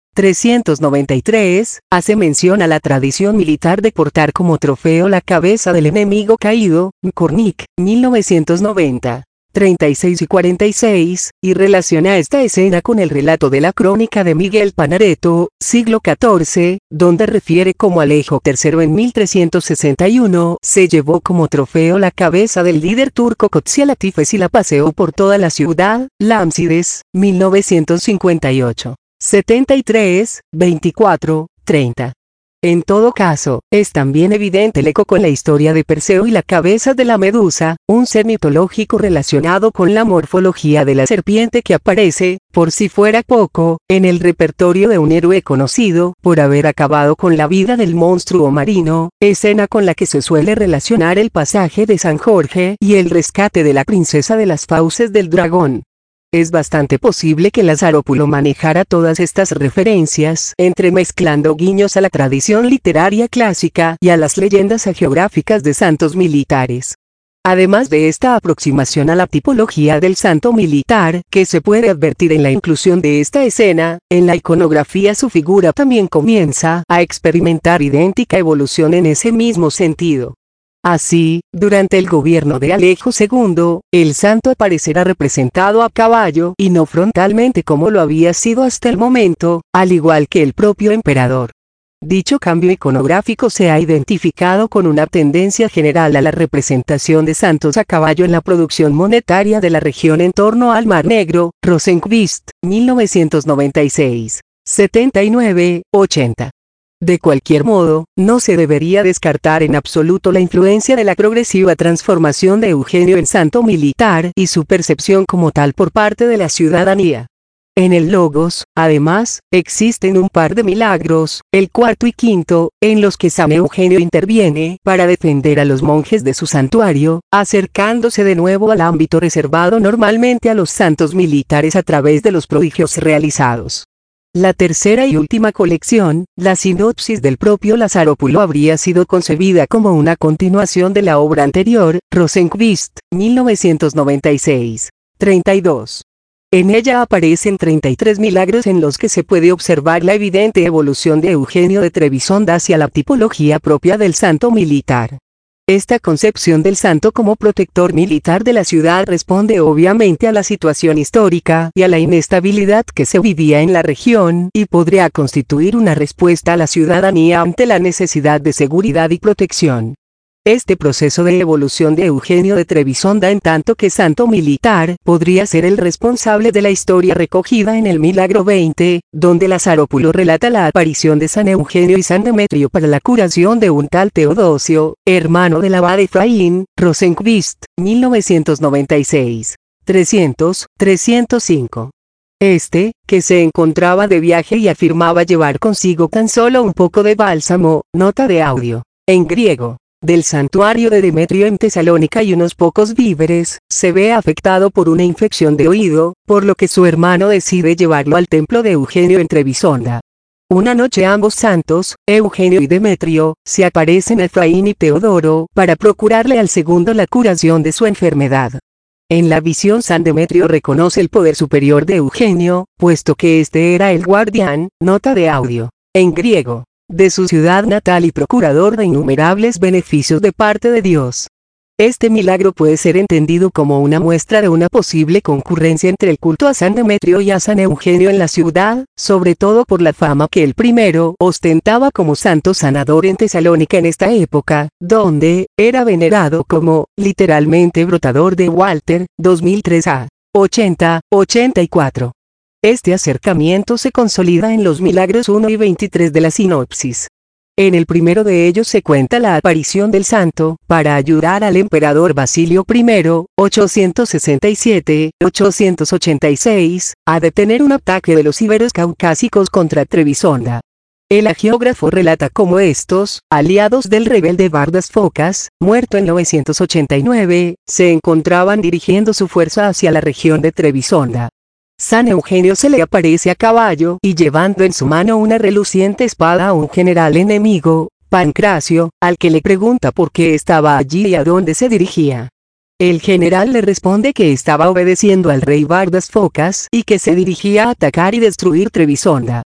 trescientos noventa y tres, hace mención a la tradición militar de portar como trofeo la cabeza del enemigo caído, Cornic, mil novecientos noventa. treinta y seis y cuarenta y seis, y relaciona esta escena con el relato de la crónica de Miguel Panareto, siglo catorce, donde refiere cómo Alejo tercero en mil trescientos sesenta y uno se llevó como trofeo la cabeza del líder turco Kotsialatifes y la paseó por toda la ciudad, Lámsides, mil novecientos cincuenta y ocho. setenta y tres, veinticuatro, treinta. En todo caso, es también evidente el eco con la historia de Perseo y la cabeza de la medusa, un ser mitológico relacionado con la morfología de la serpiente que aparece, por si fuera poco, en el repertorio de un héroe conocido por haber acabado con la vida del monstruo marino, escena con la que se suele relacionar el pasaje de San Jorge y el rescate de la princesa de las fauces del dragón. Es bastante posible que Lazarópulo manejara todas estas referencias, entremezclando guiños a la tradición literaria clásica y a las leyendas hagiográficas de santos militares. Además de esta aproximación a la tipología del santo militar, que se puede advertir en la inclusión de esta escena, en la iconografía su figura también comienza a experimentar idéntica evolución en ese mismo sentido. Así, durante el gobierno de Alejo segundo, el santo aparecerá representado a caballo y no frontalmente como lo había sido hasta el momento, al igual que el propio emperador. Dicho cambio iconográfico se ha identificado con una tendencia general a la representación de santos a caballo en la producción monetaria de la región en torno al Mar Negro, Rosenqvist, mil novecientos noventa y seis, setenta y nueve, ochenta. De cualquier modo, no se debería descartar en absoluto la influencia de la progresiva transformación de Eugenio en santo militar y su percepción como tal por parte de la ciudadanía. En el Logos, además, existen un par de milagros, el cuarto y quinto, en los que San Eugenio interviene para defender a los monjes de su santuario, acercándose de nuevo al ámbito reservado normalmente a los santos militares a través de los prodigios realizados. La tercera y última colección, la sinopsis del propio Lazarópulo, habría sido concebida como una continuación de la obra anterior, Rosenqvist, mil novecientos noventa y seis, treinta y dos. En ella aparecen treinta y tres milagros en los que se puede observar la evidente evolución de Eugenio de Trebisonda hacia la tipología propia del santo militar. Esta concepción del santo como protector militar de la ciudad responde obviamente a la situación histórica y a la inestabilidad que se vivía en la región, y podría constituir una respuesta a la ciudadanía ante la necesidad de seguridad y protección. Este proceso de evolución de Eugenio de Trebisonda en tanto que santo militar podría ser el responsable de la historia recogida en el milagro veinte, donde Lazarópulo relata la aparición de San Eugenio y San Demetrio para la curación de un tal Teodosio, hermano del abad Efraín, Rosenqvist, mil novecientos noventa y seis, trescientos, trescientos cinco. Este, que se encontraba de viaje y afirmaba llevar consigo tan solo un poco de bálsamo, nota de audio, en griego, del santuario de Demetrio en Tesalónica y unos pocos víveres, se ve afectado por una infección de oído, por lo que su hermano decide llevarlo al templo de Eugenio en Trebisonda. Una noche ambos santos, Eugenio y Demetrio, se aparecen a Efraín y Teodoro, para procurarle al segundo la curación de su enfermedad. En la visión San Demetrio reconoce el poder superior de Eugenio, puesto que este era el guardián, nota de audio, en griego, de su ciudad natal y procurador de innumerables beneficios de parte de Dios. Este milagro puede ser entendido como una muestra de una posible concurrencia entre el culto a San Demetrio y a San Eugenio en la ciudad, sobre todo por la fama que el primero ostentaba como santo sanador en Tesalónica en esta época, donde era venerado como, literalmente, brotador de Walter, dos mil tres a ochenta, ochenta y cuatro. Este acercamiento se consolida en los milagros uno y veintitrés de la sinopsis. En el primero de ellos se cuenta la aparición del santo, para ayudar al emperador Basilio I, ochocientos sesenta y siete a ochocientos ochenta y seis, a detener un ataque de los íberos caucásicos contra Trebisonda. El hagiógrafo relata cómo estos, aliados del rebelde Bardas Focas, muerto en novecientos ochenta y nueve, se encontraban dirigiendo su fuerza hacia la región de Trebisonda. San Eugenio se le aparece a caballo y llevando en su mano una reluciente espada a un general enemigo, Pancracio, al que le pregunta por qué estaba allí y a dónde se dirigía. El general le responde que estaba obedeciendo al rey Bardas Focas y que se dirigía a atacar y destruir Trebisonda.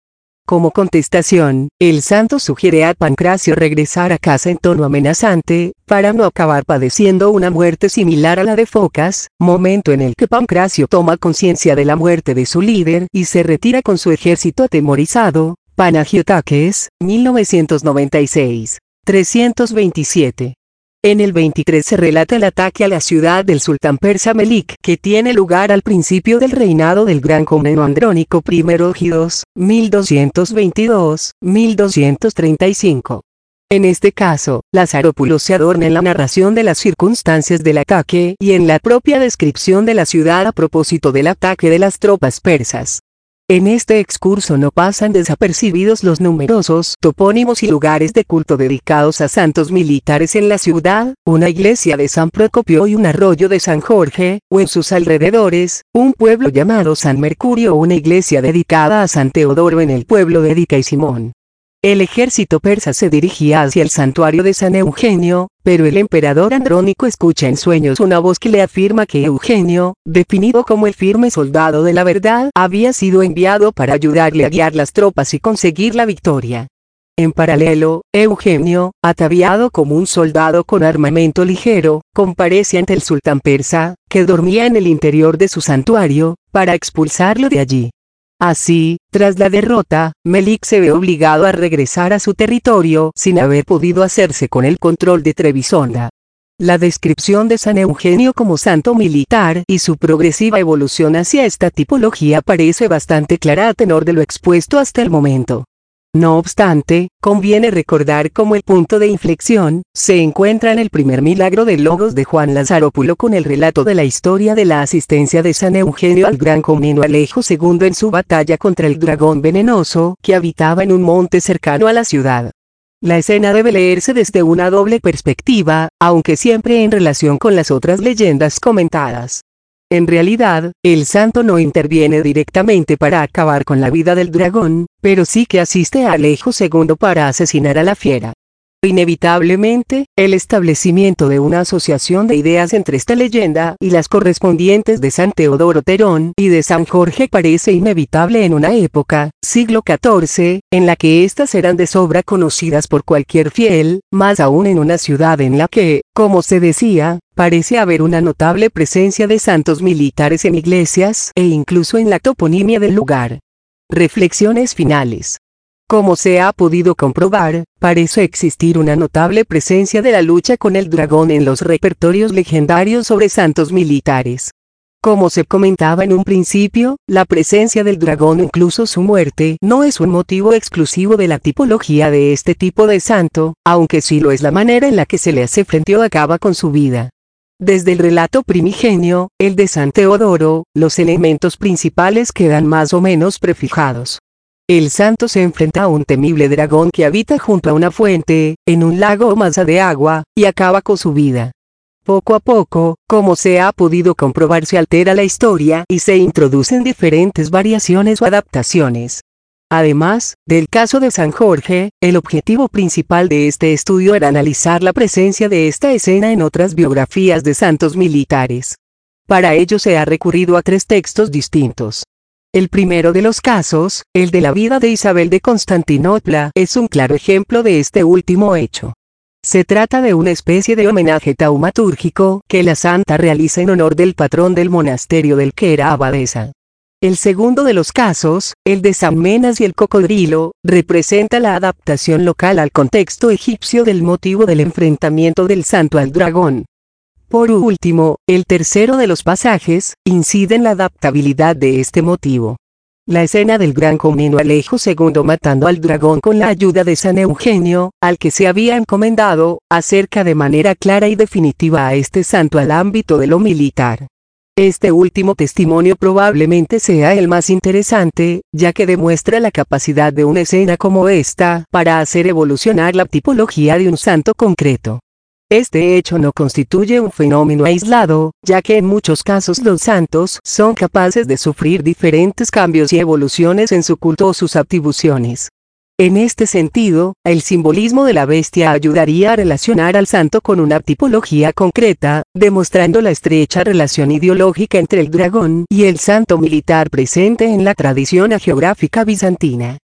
Como contestación, el santo sugiere a Pancracio regresar a casa en tono amenazante, para no acabar padeciendo una muerte similar a la de Focas, momento en el que Pancracio toma conciencia de la muerte de su líder y se retira con su ejército atemorizado. Panagiotakis, mil novecientos noventa y seis. trescientos veintisiete. En el veintitrés se relata el ataque a la ciudad del sultán persa Melik, que tiene lugar al principio del reinado del gran Comneno Andrónico I Ógidos, mil doscientos veintidós a mil doscientos treinta y cinco. En este caso, Lazaropoulos se adorna en la narración de las circunstancias del ataque y en la propia descripción de la ciudad a propósito del ataque de las tropas persas. En este excurso no pasan desapercibidos los numerosos topónimos y lugares de culto dedicados a santos militares en la ciudad, una iglesia de San Procopio y un arroyo de San Jorge, o en sus alrededores, un pueblo llamado San Mercurio o una iglesia dedicada a San Teodoro en el pueblo de Dica y Simón. El ejército persa se dirigía hacia el santuario de San Eugenio, pero el emperador Andrónico escucha en sueños una voz que le afirma que Eugenio, definido como el firme soldado de la verdad, había sido enviado para ayudarle a guiar las tropas y conseguir la victoria. En paralelo, Eugenio, ataviado como un soldado con armamento ligero, comparece ante el sultán persa, que dormía en el interior de su santuario, para expulsarlo de allí. Así, tras la derrota, Melik se ve obligado a regresar a su territorio sin haber podido hacerse con el control de Trebisonda. La descripción de San Eugenio como santo militar y su progresiva evolución hacia esta tipología parece bastante clara a tenor de lo expuesto hasta el momento. No obstante, conviene recordar cómo el punto de inflexión se encuentra en el primer milagro de Logos de Juan Lazaropoulos con el relato de la historia de la asistencia de San Eugenio al gran Comneno Alejo segundo en su batalla contra el dragón venenoso que habitaba en un monte cercano a la ciudad. La escena debe leerse desde una doble perspectiva, aunque siempre en relación con las otras leyendas comentadas. En realidad, el santo no interviene directamente para acabar con la vida del dragón, pero sí que asiste a Alejo segundo para asesinar a la fiera. Inevitablemente, el establecimiento de una asociación de ideas entre esta leyenda y las correspondientes de San Teodoro Terón y de San Jorge parece inevitable en una época, siglo catorce, en la que éstas eran de sobra conocidas por cualquier fiel, más aún en una ciudad en la que, como se decía, parece haber una notable presencia de santos militares en iglesias e incluso en la toponimia del lugar. Reflexiones finales. Como se ha podido comprobar, parece existir una notable presencia de la lucha con el dragón en los repertorios legendarios sobre santos militares. Como se comentaba en un principio, la presencia del dragón o incluso su muerte no es un motivo exclusivo de la tipología de este tipo de santo, aunque sí lo es la manera en la que se le hace frente o acaba con su vida. Desde el relato primigenio, el de San Teodoro, los elementos principales quedan más o menos prefijados. El santo se enfrenta a un temible dragón que habita junto a una fuente, en un lago o masa de agua, y acaba con su vida. Poco a poco, como se ha podido comprobar, se altera la historia y se introducen diferentes variaciones o adaptaciones. Además, del caso de San Jorge, el objetivo principal de este estudio era analizar la presencia de esta escena en otras biografías de santos militares. Para ello se ha recurrido a tres textos distintos. El primero de los casos, el de la vida de Isabel de Constantinopla, es un claro ejemplo de este último hecho. Se trata de una especie de homenaje taumatúrgico que la santa realiza en honor del patrón del monasterio del que era abadesa. El segundo de los casos, el de San Menas y el cocodrilo, representa la adaptación local al contexto egipcio del motivo del enfrentamiento del santo al dragón. Por último, el tercero de los pasajes, incide en la adaptabilidad de este motivo. La escena del gran Comneno Alejo segundo matando al dragón con la ayuda de San Eugenio, al que se había encomendado, acerca de manera clara y definitiva a este santo al ámbito de lo militar. Este último testimonio probablemente sea el más interesante, ya que demuestra la capacidad de una escena como esta para hacer evolucionar la tipología de un santo concreto. Este hecho no constituye un fenómeno aislado, ya que en muchos casos los santos son capaces de sufrir diferentes cambios y evoluciones en su culto o sus atribuciones. En este sentido, el simbolismo de la bestia ayudaría a relacionar al santo con una tipología concreta, demostrando la estrecha relación ideológica entre el dragón y el santo militar presente en la tradición hagiográfica bizantina.